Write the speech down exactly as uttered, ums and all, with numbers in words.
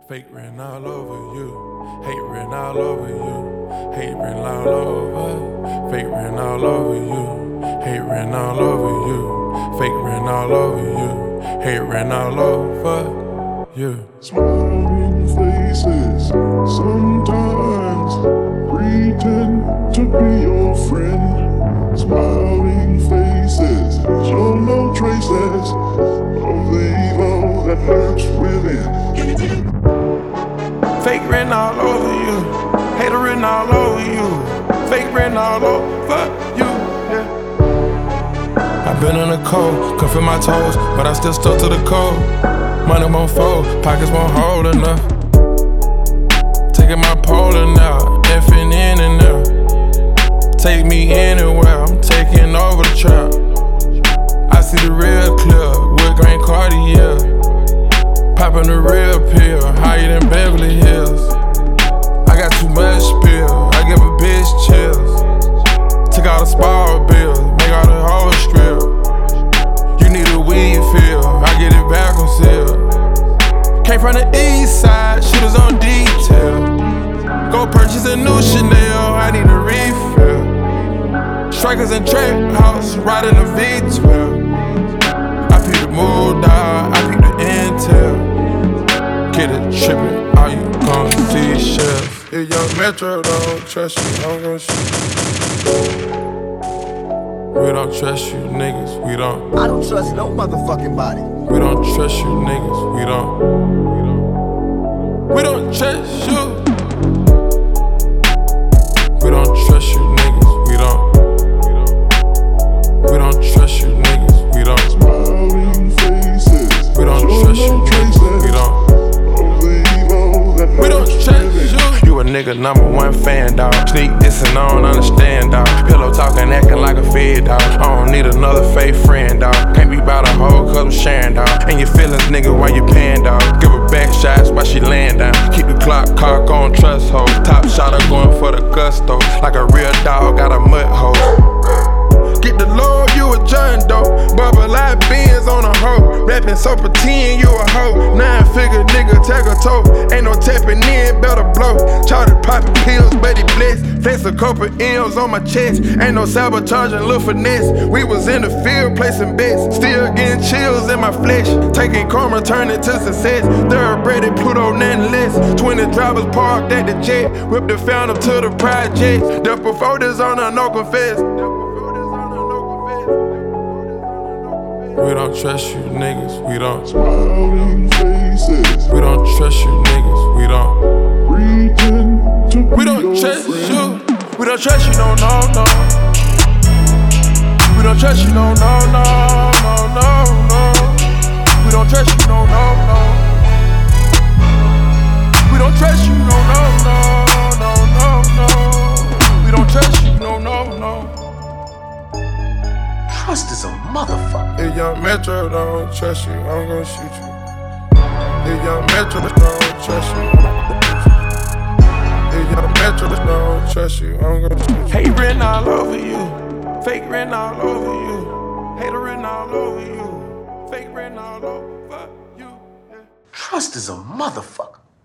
Fake written all over you. Hate written all over you. Hate written all over. Fake written all over you. Hate written all over you. Fake written all over you. Hate written all over you. Smiling faces, sometimes pretend to be your friend. Smiling faces show no traces of the evil that lurks within. Fake written all over you. Hater written all over you. Fake written all over you. Yeah. I've been in the cold, cuffing my toes, but I still stuck to the code. Money won't fold, pockets won't hold enough. Taking my polling out, effing in and out. Take me anywhere, I'm taking over the trap. I see the real clear, wood grain Cartier. Popping the real pill, higher than Beverly Hills. I got too much spill, I give a bitch chills. Took all the spoil bills, make all the hoes strip. You need a weed feel, I get it back on seal. Came from the east side, shooters on detail. Go purchase a new Chanel, I need a refill. Strikers in trap house, riding a V twelve. I peep the mood dog, I peep the intel. Get it trippin', all you gon' see is shells. If young Metro don't trust you, I'm gon' shoot you. We don't trust you niggas, we don't. I don't trust no motherfucking body. We don't trust you niggas, we don't. We don't trust you. We don't trust you niggas, we don't. We don't trust you niggas, we don't. Smiling faces, We don't trust you niggas, we don't. We don't trust you. You a nigga number one fan, dawg. Sneak dissing, I don't understand, dawg. Pillow talking, acting like a fed, dawg. I don't need another fake friend, dawg. Can't be bout a hoe cause I'm sharing, dawg. And your feelings, nigga, while you paying, dawg. Give her back shots while she laying down. Keep the clock cock on trust hole. Top shotter going for the gusto. Like a real dog, got a mud hole. Get the Lord, you a John Doe. Bubble like beans on a hoe. Rapping so pretend you a hoe. Nine figure nigga, take a toe. Ain't no tapping in, better blow. Charted popping pills, but he blessed. Flex a couple M's on my chest. Ain't no sabotaging, little finesse. We was in the field placing bets. Still getting chills in my flesh. Taking karma, turning to success. Thoroughbred Pluto, nothing less. Twenty drivers parked at the jet. Whipped the fountain to the project. Duff before this on a no confess. We don't trust you niggas, we don't. Smiling faces, We don't trust you niggas, we don't. pretend to be We don't your trust friend. you. We don't trust you, no, no, no. We don't trust you, no, no, no, no, no, no. We don't trust you, no, no, no. We don't trust you, no, no, no, no, no, no. We don't trust you, no, no, no. Trust is a motherfucker. If young Metro don't trust you, I'm gon' shoot you. If young Metro don't trust you, if young Metro don't trust you, I'm gon' shoot you. Hate written all over you, fake written all over you, hater written all over you, fake written all over you. Yeah. Trust is a motherfucker.